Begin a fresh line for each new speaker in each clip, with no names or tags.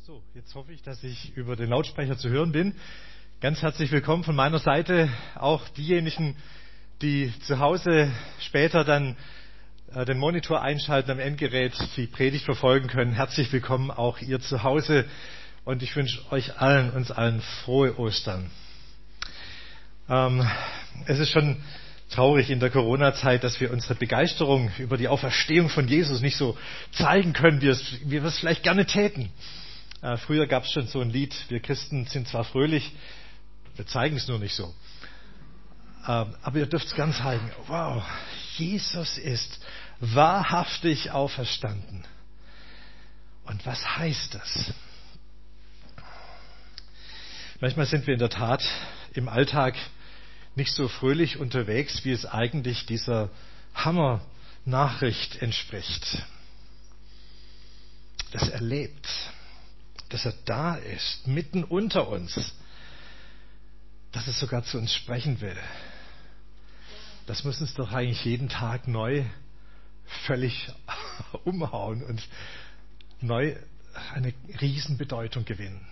So, jetzt hoffe ich, dass ich über den Lautsprecher zu hören bin. Ganz herzlich willkommen von meiner Seite. Auch diejenigen, die zu Hause später dann den Monitor einschalten am Endgerät, die Predigt verfolgen können. Herzlich willkommen auch ihr zu Hause. Und ich wünsche euch allen, uns allen frohe Ostern. Es ist schon traurig in der Corona-Zeit, dass wir unsere Begeisterung über die Auferstehung von Jesus nicht so zeigen können, wie wir es vielleicht gerne täten. Früher gab es schon so ein Lied, wir Christen sind zwar fröhlich, wir zeigen es nur nicht so. Aber ihr dürft es ganz halten. Wow, Jesus ist wahrhaftig auferstanden. Und was heißt das? Manchmal sind wir in der Tat im Alltag nicht so fröhlich unterwegs, wie es eigentlich dieser Hammer-Nachricht entspricht. Dass er lebt, dass er da ist, mitten unter uns, dass er sogar zu uns sprechen will. Das muss uns doch eigentlich jeden Tag neu völlig umhauen und neu eine Riesenbedeutung gewinnen.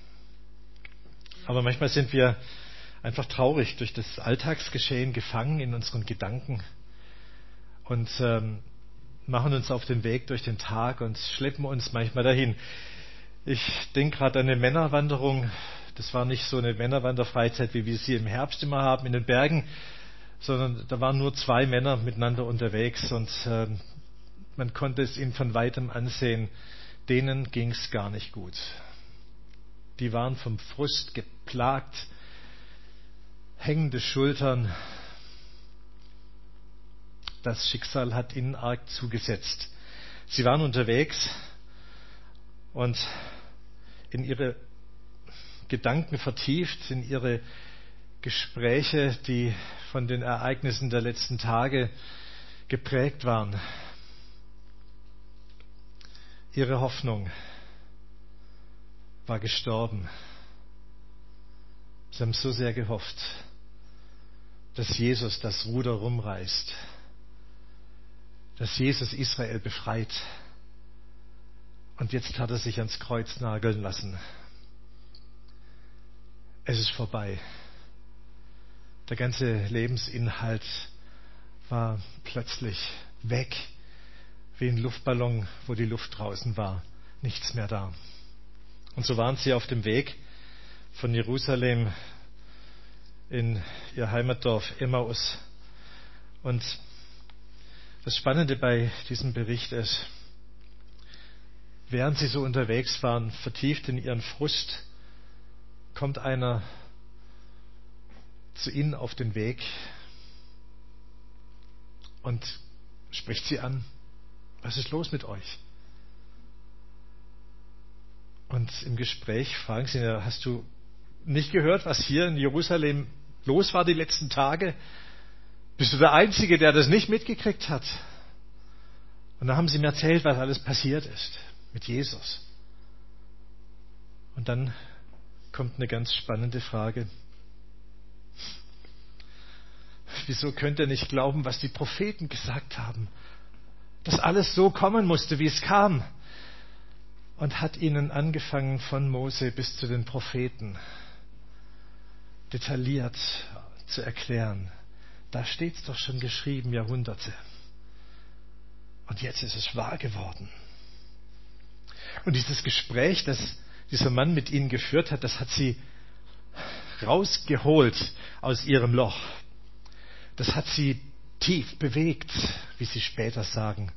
Aber manchmal sind wir einfach traurig durch das Alltagsgeschehen gefangen in unseren Gedanken und machen uns auf den Weg durch den Tag und schleppen uns manchmal dahin. Ich denke gerade an eine Männerwanderung. Das war nicht so eine Männerwanderfreizeit, wie wir sie im Herbst immer haben in den Bergen, sondern da waren nur 2 Männer miteinander unterwegs und man konnte es ihnen von weitem ansehen, denen ging es gar nicht gut. Die waren vom Frust geplagt, hängende Schultern. Das Schicksal hat ihnen arg zugesetzt. Sie waren unterwegs und in ihre Gedanken vertieft, in ihre Gespräche, die von den Ereignissen der letzten Tage geprägt waren. Ihre Hoffnung war gestorben. Sie haben so sehr gehofft, dass Jesus das Ruder rumreißt, dass Jesus Israel befreit. Und jetzt hat er sich ans Kreuz nageln lassen. Es ist vorbei. Der ganze Lebensinhalt war plötzlich weg, wie ein Luftballon, wo die Luft draußen war. Nichts mehr da. Und so waren sie auf dem Weg von Jerusalem in ihr Heimatdorf Emmaus. Und das Spannende bei diesem Bericht ist, während sie so unterwegs waren, vertieft in ihren Frust, kommt einer zu ihnen auf den Weg und spricht sie an. Was ist los mit euch? Und im Gespräch fragen sie, hast du nicht gehört, was hier in Jerusalem los war die letzten Tage? Bist du der Einzige, der das nicht mitgekriegt hat? Und dann haben sie mir erzählt, was alles passiert ist mit Jesus. Und dann kommt eine ganz spannende Frage. Wieso könnt ihr nicht glauben, was die Propheten gesagt haben? Dass alles so kommen musste, wie es kam. Und hat ihnen angefangen von Mose bis zu den Propheten detailliert zu erklären. Da steht es doch schon geschrieben, Jahrhunderte. Und jetzt ist es wahr geworden. Und dieses Gespräch, das dieser Mann mit ihnen geführt hat, das hat sie rausgeholt aus ihrem Loch. Das hat sie tief bewegt, wie sie später sagen.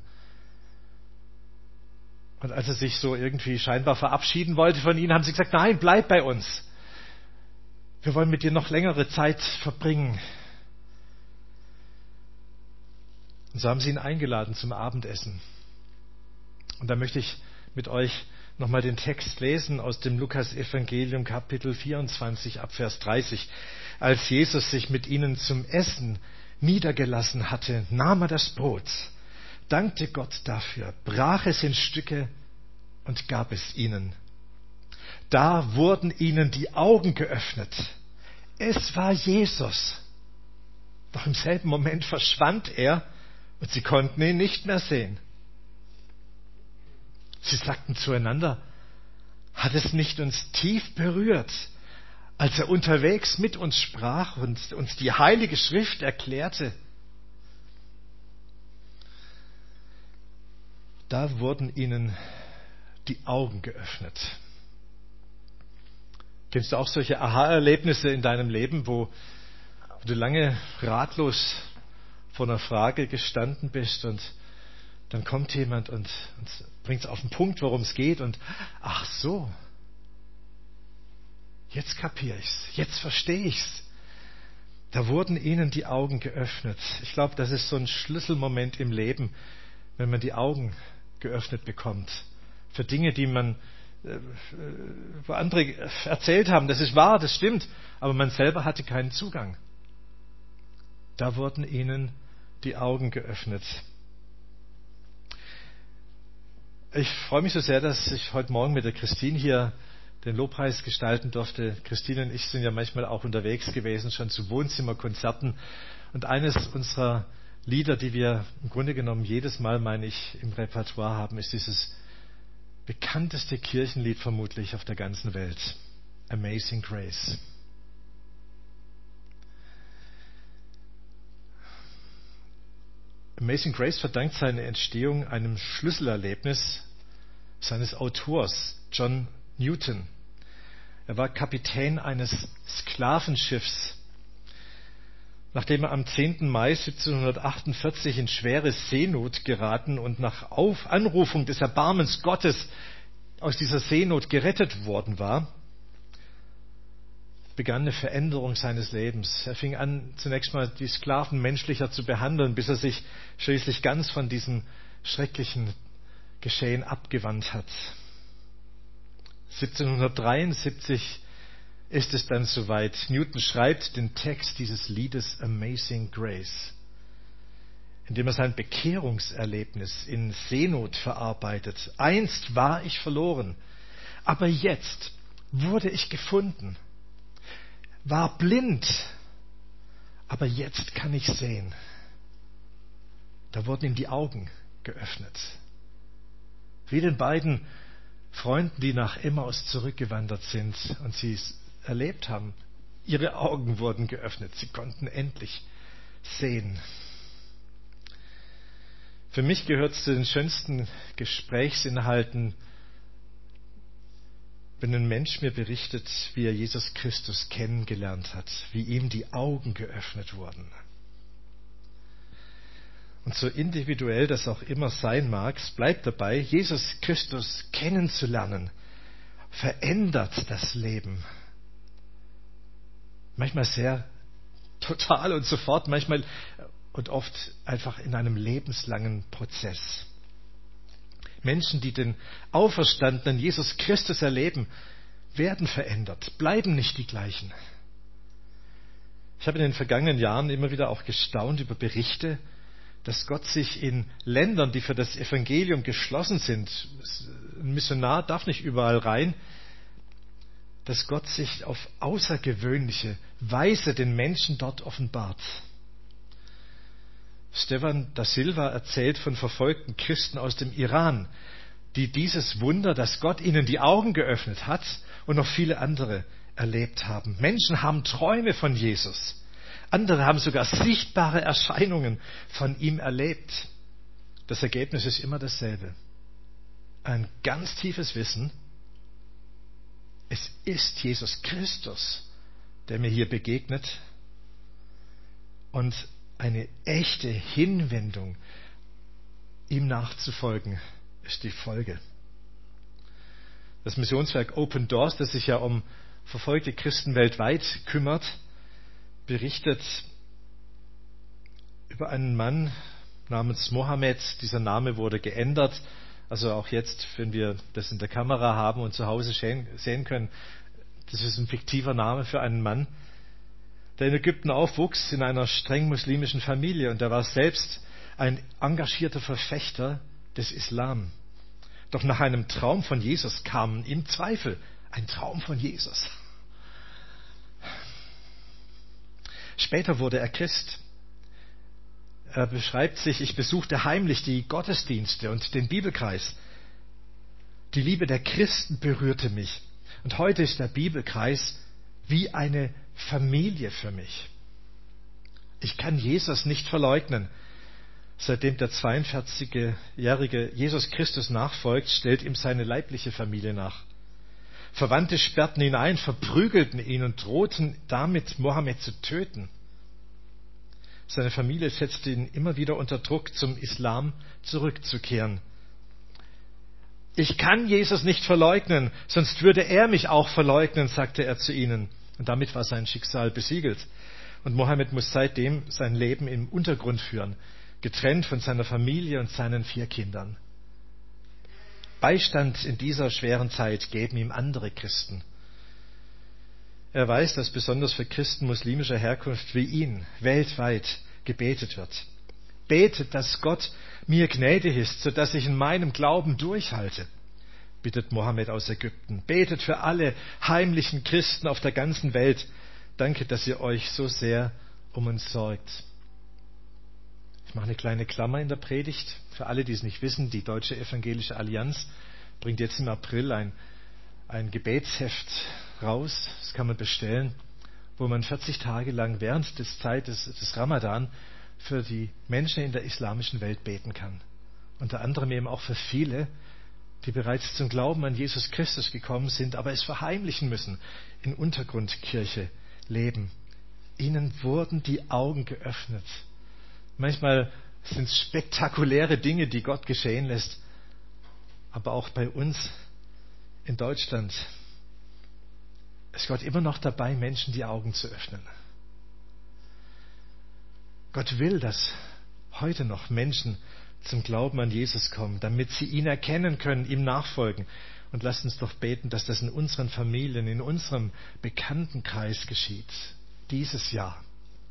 Und als er sich so irgendwie scheinbar verabschieden wollte von ihnen, haben sie gesagt, nein, bleib bei uns. Wir wollen mit dir noch längere Zeit verbringen. Und so haben sie ihn eingeladen zum Abendessen. Und da möchte ich mit euch nochmal den Text lesen aus dem Lukas-Evangelium, Kapitel 24, ab Vers 30. Als Jesus sich mit ihnen zum Essen niedergelassen hatte, nahm er das Brot, dankte Gott dafür, brach es in Stücke und gab es ihnen. Da wurden ihnen die Augen geöffnet. Es war Jesus. Doch im selben Moment verschwand er und sie konnten ihn nicht mehr sehen. Sie sagten zueinander, Hat es nicht uns tief berührt, als er unterwegs mit uns sprach und uns die Heilige Schrift erklärte? Da wurden ihnen die Augen geöffnet. Kennst du auch solche Aha-Erlebnisse in deinem Leben, wo du lange ratlos vor einer Frage gestanden bist und dann kommt jemand und bringt es auf den Punkt, worum es geht und ach so, jetzt kapiere ich's, jetzt verstehe ich's. Da wurden ihnen die Augen geöffnet. Ich glaube, das ist so ein Schlüsselmoment im Leben, wenn man die Augen geöffnet bekommt. Für Dinge, die man, wo andere erzählt haben, das ist wahr, das stimmt, aber man selber hatte keinen Zugang. Da wurden ihnen die Augen geöffnet. Ich freue mich so sehr, dass ich heute Morgen mit der Christine hier den Lobpreis gestalten durfte. Christine und ich sind ja manchmal auch unterwegs gewesen, schon zu Wohnzimmerkonzerten. Und eines unserer Lieder, die wir im Grunde genommen jedes Mal, meine ich, im Repertoire haben, ist dieses bekannteste Kirchenlied vermutlich auf der ganzen Welt. Amazing Grace. Amazing Grace verdankt seine Entstehung einem Schlüsselerlebnis seines Autors, John Newton. Er war Kapitän eines Sklavenschiffs. Nachdem er am 10. Mai 1748 in schwere Seenot geraten und nach Anrufung des Erbarmens Gottes aus dieser Seenot gerettet worden war, begann eine Veränderung seines Lebens. Er fing an, zunächst mal die Sklaven menschlicher zu behandeln, bis er sich schließlich ganz von diesem schrecklichen Geschehen abgewandt hat. 1773 ist es dann soweit. Newton schreibt den Text dieses Liedes Amazing Grace, indem er sein Bekehrungserlebnis in Seenot verarbeitet. Einst war ich verloren, aber jetzt wurde ich gefunden. War blind, aber jetzt kann ich sehen. Da wurden ihm die Augen geöffnet. Wie den beiden Freunden, die nach Emmaus zurückgewandert sind und sie es erlebt haben. Ihre Augen wurden geöffnet. Sie konnten endlich sehen. Für mich gehört es zu den schönsten Gesprächsinhalten, wenn ein Mensch mir berichtet, wie er Jesus Christus kennengelernt hat, wie ihm die Augen geöffnet wurden. Und so individuell das auch immer sein mag, es bleibt dabei, Jesus Christus kennenzulernen, verändert das Leben. Manchmal sehr total und sofort, manchmal und oft einfach in einem lebenslangen Prozess. Menschen, die den auferstandenen Jesus Christus erleben, werden verändert, bleiben nicht die gleichen. Ich habe in den vergangenen Jahren immer wieder auch gestaunt über Berichte, dass Gott sich in Ländern, die für das Evangelium geschlossen sind, ein Missionar darf nicht überall rein, dass Gott sich auf außergewöhnliche Weise den Menschen dort offenbart. Stefan da Silva erzählt von verfolgten Christen aus dem Iran, die dieses Wunder, dass Gott ihnen die Augen geöffnet hat und noch viele andere erlebt haben. Menschen haben Träume von Jesus. Andere haben sogar sichtbare Erscheinungen von ihm erlebt. Das Ergebnis ist immer dasselbe. Ein ganz tiefes Wissen, es ist Jesus Christus, der mir hier begegnet, und eine echte Hinwendung, ihm nachzufolgen, ist die Folge. Das Missionswerk Open Doors, das sich ja um verfolgte Christen weltweit kümmert, berichtet über einen Mann namens Mohammed. Dieser Name wurde geändert. Also auch jetzt, wenn wir das in der Kamera haben und zu Hause sehen können, das ist ein fiktiver Name für einen Mann, der in Ägypten aufwuchs, in einer streng muslimischen Familie. Und er war selbst ein engagierter Verfechter des Islam. Doch nach einem Traum von Jesus kamen ihm Zweifel. Ein Traum von Jesus. Später wurde er Christ. Er beschreibt sich, ich besuchte heimlich die Gottesdienste und den Bibelkreis. Die Liebe der Christen berührte mich. Und heute ist der Bibelkreis wie eine Familie für mich. Ich kann Jesus nicht verleugnen. Seitdem der 42-jährige Jesus Christus nachfolgt, stellt ihm seine leibliche Familie nach. Verwandte sperrten ihn ein, verprügelten ihn und drohten damit, Mohammed zu töten. Seine Familie setzte ihn immer wieder unter Druck, zum Islam zurückzukehren. Ich kann Jesus nicht verleugnen, sonst würde er mich auch verleugnen, sagte er zu ihnen. Und damit war sein Schicksal besiegelt. Und Mohammed muss seitdem sein Leben im Untergrund führen, getrennt von seiner Familie und seinen 4 Kindern. Beistand in dieser schweren Zeit geben ihm andere Christen. Er weiß, dass besonders für Christen muslimischer Herkunft wie ihn weltweit gebetet wird. Betet, dass Gott mir gnädig ist, sodass ich in meinem Glauben durchhalte, bittet Mohammed aus Ägypten. Betet für alle heimlichen Christen auf der ganzen Welt. Danke, dass ihr euch so sehr um uns sorgt. Ich mache eine kleine Klammer in der Predigt. Für alle, die es nicht wissen, die Deutsche Evangelische Allianz bringt jetzt im April ein Gebetsheft raus. Das kann man bestellen, wo man 40 Tage lang während des Zeit des Ramadan für die Menschen in der islamischen Welt beten kann. Unter anderem eben auch für viele, die bereits zum Glauben an Jesus Christus gekommen sind, aber es verheimlichen müssen, in Untergrundkirche leben. Ihnen wurden die Augen geöffnet. Manchmal sind es spektakuläre Dinge, die Gott geschehen lässt. Aber auch bei uns in Deutschland ist Gott immer noch dabei, Menschen die Augen zu öffnen. Gott will, dass heute noch Menschen zum Glauben an Jesus kommen, damit sie ihn erkennen können, ihm nachfolgen. Und lasst uns doch beten, dass das in unseren Familien, in unserem Bekanntenkreis geschieht. Dieses Jahr.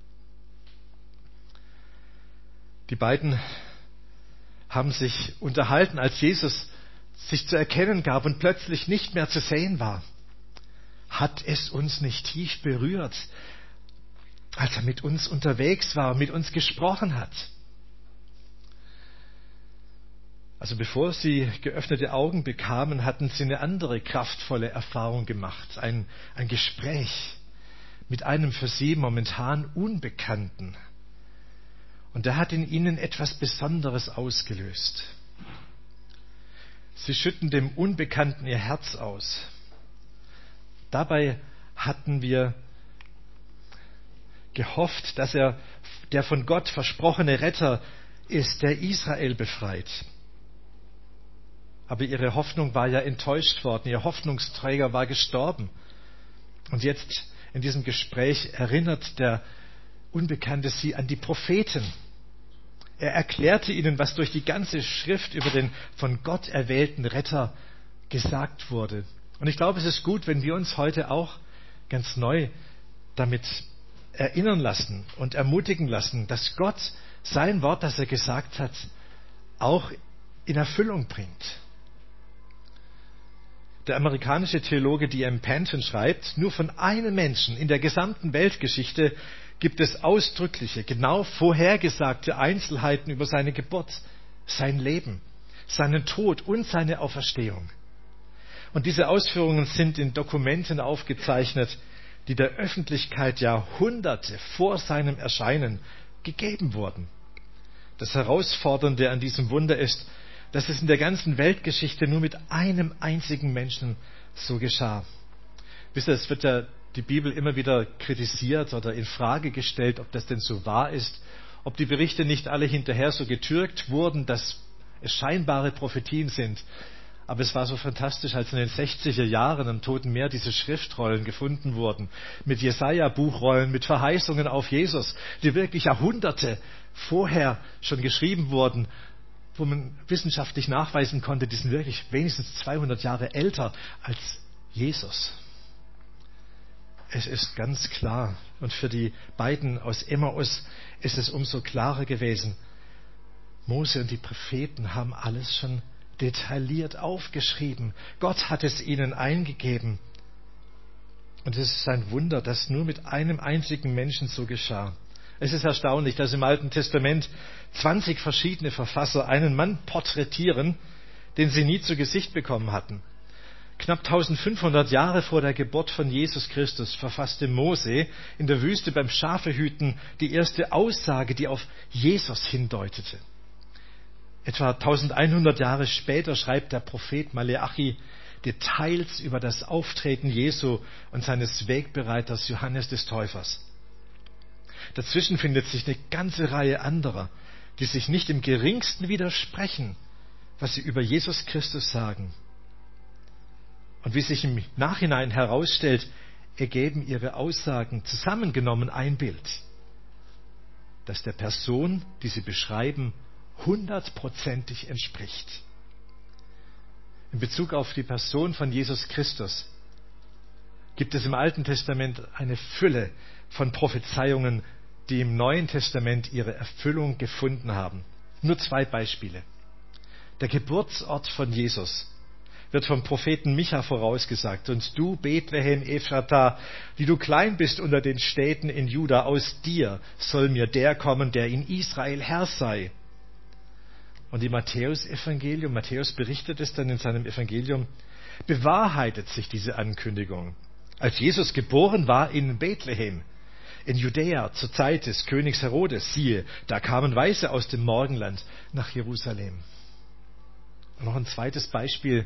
Die beiden haben sich unterhalten, als Jesus sich zu erkennen gab und plötzlich nicht mehr zu sehen war. Hat es uns nicht tief berührt, als er mit uns unterwegs war, mit uns gesprochen hat? Also bevor sie geöffnete Augen bekamen, hatten sie eine andere kraftvolle Erfahrung gemacht. Ein Gespräch mit einem für sie momentan Unbekannten. Und der hat in ihnen etwas Besonderes ausgelöst. Sie schütten dem Unbekannten ihr Herz aus. Dabei hatten wir gehofft, dass er der von Gott versprochene Retter ist, der Israel befreit. Aber ihre Hoffnung war ja enttäuscht worden. Ihr Hoffnungsträger war gestorben. Und jetzt in diesem Gespräch erinnert der Unbekannte sie an die Propheten. Er erklärte ihnen, was durch die ganze Schrift über den von Gott erwählten Retter gesagt wurde. Und ich glaube, es ist gut, wenn wir uns heute auch ganz neu damit erinnern lassen und ermutigen lassen, dass Gott sein Wort, das er gesagt hat, auch in Erfüllung bringt. Der amerikanische Theologe D.M. Panton schreibt, nur von einem Menschen in der gesamten Weltgeschichte gibt es ausdrückliche, genau vorhergesagte Einzelheiten über seine Geburt, sein Leben, seinen Tod und seine Auferstehung. Und diese Ausführungen sind in Dokumenten aufgezeichnet, die der Öffentlichkeit Jahrhunderte vor seinem Erscheinen gegeben wurden. Das Herausfordernde an diesem Wunder ist, dass es in der ganzen Weltgeschichte nur mit einem einzigen Menschen so geschah. Wisst ihr, es wird ja die Bibel immer wieder kritisiert oder in Frage gestellt, ob das denn so wahr ist, ob die Berichte nicht alle hinterher so getürkt wurden, dass es scheinbare Prophetien sind. Aber es war so fantastisch, als in den 60er Jahren am Toten Meer diese Schriftrollen gefunden wurden, mit Jesaja-Buchrollen, mit Verheißungen auf Jesus, die wirklich Jahrhunderte vorher schon geschrieben wurden, wo man wissenschaftlich nachweisen konnte, die sind wirklich wenigstens 200 Jahre älter als Jesus. Es ist ganz klar, und für die beiden aus Emmaus ist es umso klarer gewesen. Mose und die Propheten haben alles schon detailliert aufgeschrieben. Gott hat es ihnen eingegeben. Und es ist ein Wunder, dass nur mit einem einzigen Menschen so geschah. Es ist erstaunlich, dass im Alten Testament 20 verschiedene Verfasser einen Mann porträtieren, den sie nie zu Gesicht bekommen hatten. Knapp 1500 Jahre vor der Geburt von Jesus Christus verfasste Mose in der Wüste beim Schafehüten die erste Aussage, die auf Jesus hindeutete. Etwa 1100 Jahre später schreibt der Prophet Maleachi Details über das Auftreten Jesu und seines Wegbereiters Johannes des Täufers. Dazwischen findet sich eine ganze Reihe anderer, die sich nicht im geringsten widersprechen, was sie über Jesus Christus sagen. Und wie sich im Nachhinein herausstellt, ergeben ihre Aussagen zusammengenommen ein Bild, das der Person, die sie beschreiben, 100%ig entspricht. In Bezug auf die Person von Jesus Christus gibt es im Alten Testament eine Fülle von Prophezeiungen, die im Neuen Testament ihre Erfüllung gefunden haben. Nur 2 Beispiele. Der Geburtsort von Jesus wird vom Propheten Micha vorausgesagt. Und du, Bethlehem Ephrata, die du klein bist unter den Städten in Juda, aus dir soll mir der kommen, der in Israel Herr sei. Und im Matthäus-Evangelium, Matthäus berichtet es dann in seinem Evangelium, bewahrheitet sich diese Ankündigung. Als Jesus geboren war in Bethlehem, in Judäa, zur Zeit des Königs Herodes, siehe, da kamen Weise aus dem Morgenland nach Jerusalem. Und noch ein zweites Beispiel,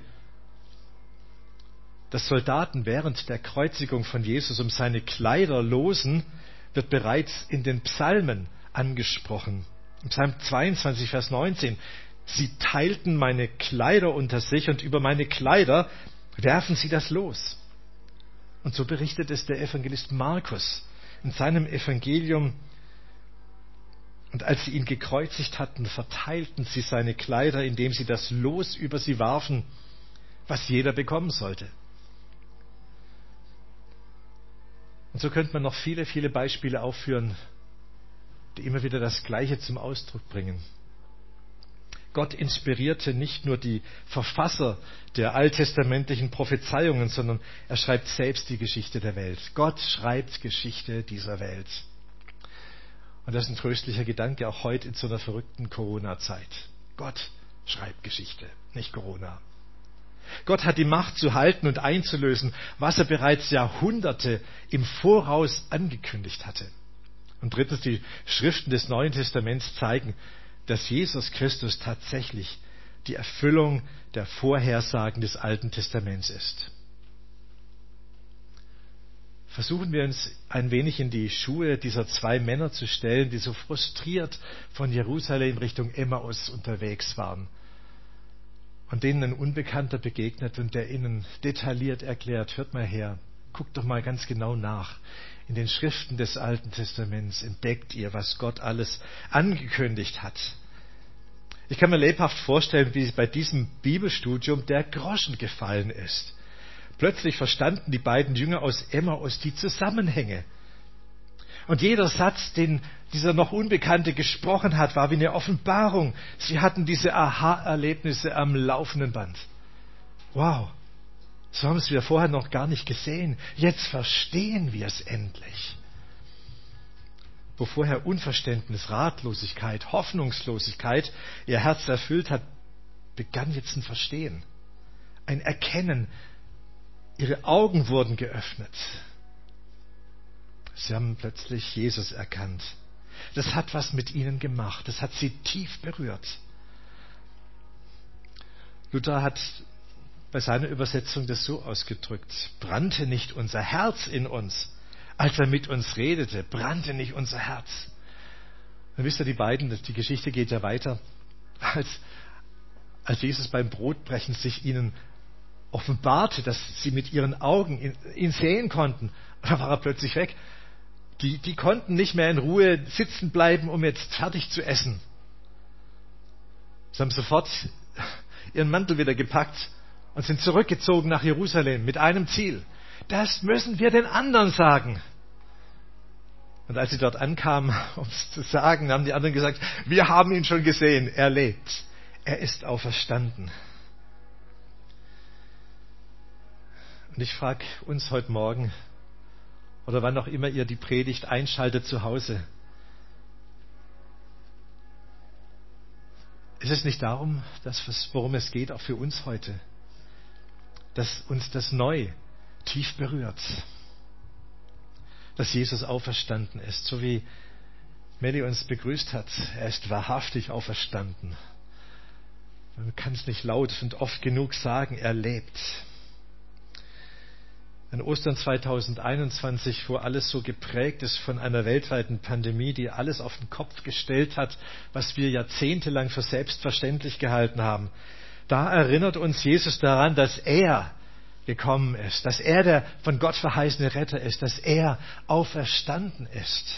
dass Soldaten während der Kreuzigung von Jesus um seine Kleider losen, wird bereits in den Psalmen angesprochen. Im Psalm 22, Vers 19, sie teilten meine Kleider unter sich und über meine Kleider werfen sie das Los. Und so berichtet es der Evangelist Markus in seinem Evangelium. Und als sie ihn gekreuzigt hatten, verteilten sie seine Kleider, indem sie das Los über sie warfen, was jeder bekommen sollte. Und so könnte man noch viele, viele Beispiele aufführen, die immer wieder das Gleiche zum Ausdruck bringen. Gott inspirierte nicht nur die Verfasser der alttestamentlichen Prophezeiungen, sondern er schreibt selbst die Geschichte der Welt. Gott schreibt Geschichte dieser Welt. Und das ist ein tröstlicher Gedanke, auch heute in so einer verrückten Corona-Zeit. Gott schreibt Geschichte, nicht Corona. Gott hat die Macht zu halten und einzulösen, was er bereits Jahrhunderte im Voraus angekündigt hatte. Und drittens, die Schriften des Neuen Testaments zeigen, dass Jesus Christus tatsächlich die Erfüllung der Vorhersagen des Alten Testaments ist. Versuchen wir uns ein wenig in die Schuhe dieser 2 Männer zu stellen, die so frustriert von Jerusalem Richtung Emmaus unterwegs waren und denen ein Unbekannter begegnet und der ihnen detailliert erklärt, hört mal her, guckt doch mal ganz genau nach. In den Schriften des Alten Testaments entdeckt ihr, was Gott alles angekündigt hat. Ich kann mir lebhaft vorstellen, wie bei diesem Bibelstudium der Groschen gefallen ist. Plötzlich verstanden die beiden Jünger aus Emmaus die Zusammenhänge. Und jeder Satz, den dieser noch Unbekannte gesprochen hat, war wie eine Offenbarung. Sie hatten diese Aha-Erlebnisse am laufenden Band. Wow, so haben wir vorher noch gar nicht gesehen. Jetzt verstehen wir es endlich. Wo vorher Unverständnis, Ratlosigkeit, Hoffnungslosigkeit ihr Herz erfüllt hat, begann jetzt ein Verstehen, ein Erkennen. Ihre Augen wurden geöffnet. Sie haben plötzlich Jesus erkannt. Das hat was mit ihnen gemacht. Das hat sie tief berührt. Luther hat bei seiner Übersetzung das so ausgedrückt: Brannte nicht unser Herz in uns, als er mit uns redete? Brannte nicht unser Herz? Dann wisst ihr, die Geschichte geht ja weiter. Als Jesus beim Brotbrechen sich ihnen offenbarte, dass sie mit ihren Augen ihn sehen konnten, da war er plötzlich weg. Die konnten nicht mehr in Ruhe sitzen bleiben, um jetzt fertig zu essen. Sie haben sofort ihren Mantel wieder gepackt und sind zurückgezogen nach Jerusalem mit einem Ziel: Das müssen wir den anderen sagen. Und als sie dort ankamen, um es zu sagen, haben die anderen gesagt: Wir haben ihn schon gesehen, er lebt, er ist auferstanden. Und ich frage uns heute Morgen, oder wann auch immer ihr die Predigt einschaltet zu Hause: Ist es nicht darum, worum es geht, auch für uns heute, dass uns das neu tief berührt, dass Jesus auferstanden ist, so wie Melli uns begrüßt hat. Er ist wahrhaftig auferstanden. Man kann es nicht laut und oft genug sagen, er lebt. An Ostern 2021, wo alles so geprägt ist von einer weltweiten Pandemie, die alles auf den Kopf gestellt hat, was wir jahrzehntelang für selbstverständlich gehalten haben, da erinnert uns Jesus daran, dass er gekommen ist, dass er der von Gott verheißene Retter ist, dass er auferstanden ist.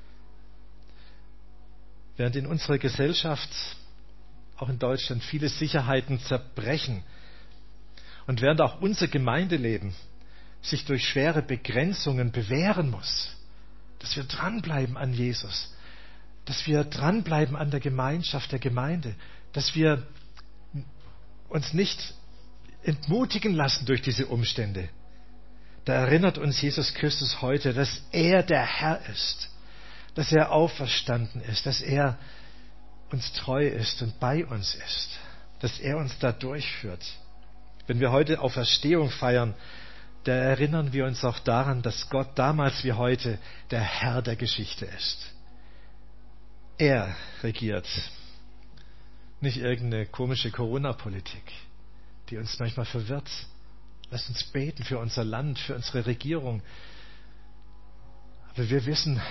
Während in unserer Gesellschaft, auch in Deutschland, viele Sicherheiten zerbrechen und während auch unser Gemeindeleben sich durch schwere Begrenzungen bewähren muss, dass wir dranbleiben an Jesus, dass wir dranbleiben an der Gemeinschaft der Gemeinde, dass wir uns nicht entmutigen lassen durch diese Umstände. Da erinnert uns Jesus Christus heute, dass er der Herr ist, dass er auferstanden ist, dass er uns treu ist und bei uns ist, dass er uns da durchführt. Wenn wir heute Auferstehung feiern, da erinnern wir uns auch daran, dass Gott damals wie heute der Herr der Geschichte ist. Er regiert, nicht irgendeine komische Corona-Politik, die uns manchmal verwirrt. Lasst uns beten für unser Land, für unsere Regierung. Aber wir wissen,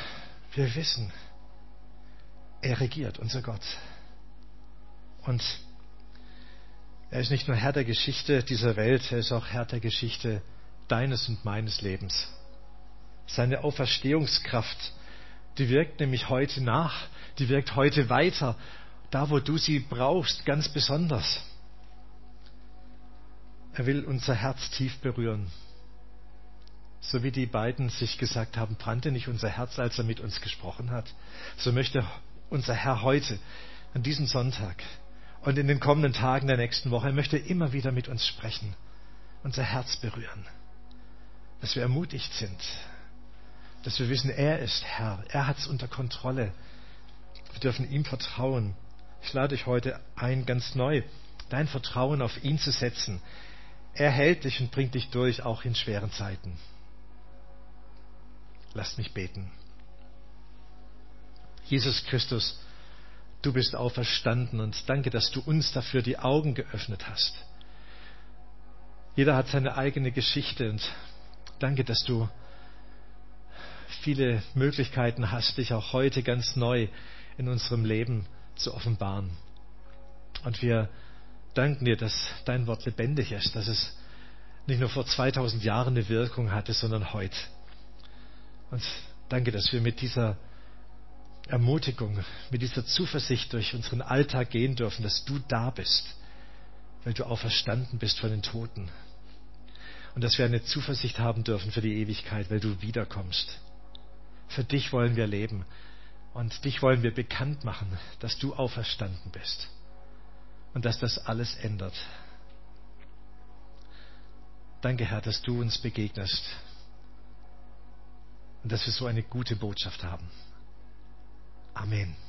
er regiert, unser Gott. Und er ist nicht nur Herr der Geschichte dieser Welt, er ist auch Herr der Geschichte deines und meines Lebens. Seine Auferstehungskraft, die wirkt nämlich heute nach, die wirkt heute weiter, da wo du sie brauchst, ganz besonders. Er will unser Herz tief berühren. So wie die beiden sich gesagt haben, brannte nicht unser Herz, als er mit uns gesprochen hat. So möchte unser Herr heute, an diesem Sonntag und in den kommenden Tagen der nächsten Woche, er möchte immer wieder mit uns sprechen, unser Herz berühren. Dass wir ermutigt sind, dass wir wissen, er ist Herr, er hat es unter Kontrolle. Wir dürfen ihm vertrauen. Ich lade dich heute ein, ganz neu dein Vertrauen auf ihn zu setzen. Er hält dich und bringt dich durch, auch in schweren Zeiten. Lasst mich beten. Jesus Christus, du bist auferstanden und danke, dass du uns dafür die Augen geöffnet hast. Jeder hat seine eigene Geschichte und danke, dass du viele Möglichkeiten hast, dich auch heute ganz neu in unserem Leben zu offenbaren. Und wir danken dir, dass dein Wort lebendig ist, dass es nicht nur vor 2000 Jahren eine Wirkung hatte, sondern heute. Und danke, dass wir mit dieser Ermutigung, mit dieser Zuversicht durch unseren Alltag gehen dürfen, dass du da bist, weil du auferstanden bist von den Toten. Und dass wir eine Zuversicht haben dürfen für die Ewigkeit, weil du wiederkommst. Für dich wollen wir leben und dich wollen wir bekannt machen, dass du auferstanden bist und dass das alles ändert. Danke, Herr, dass du uns begegnest und dass wir so eine gute Botschaft haben. Amen.